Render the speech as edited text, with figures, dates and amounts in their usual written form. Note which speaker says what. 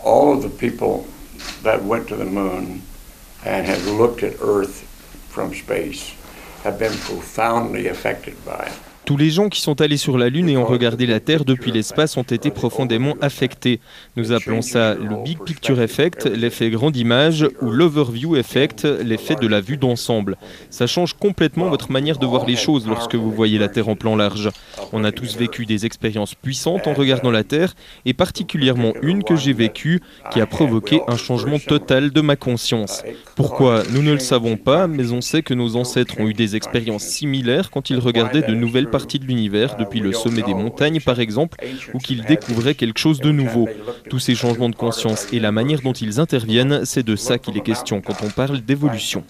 Speaker 1: all of the people that went to the moon and have looked at Earth from space have been profoundly affected by it.
Speaker 2: Tous les gens qui sont allés sur la Lune et ont regardé la Terre depuis l'espace ont été profondément affectés. Nous appelons ça le Big Picture Effect, l'effet grande image, ou l'Overview Effect, l'effet de la vue d'ensemble. Ça change complètement votre manière de voir les choses lorsque vous voyez la Terre en plan large. On a tous vécu des expériences puissantes en regardant la Terre, et particulièrement une que j'ai vécue, qui a provoqué un changement total de ma conscience. Pourquoi? Nous ne le savons pas, mais on sait que nos ancêtres ont eu des expériences similaires quand ils regardaient de nouvelles partie de l'univers, depuis le sommet des montagnes par exemple, ou qu'ils découvraient quelque chose de nouveau. Tous ces changements de conscience et la manière dont ils interviennent, c'est de ça qu'il est question quand on parle d'évolution.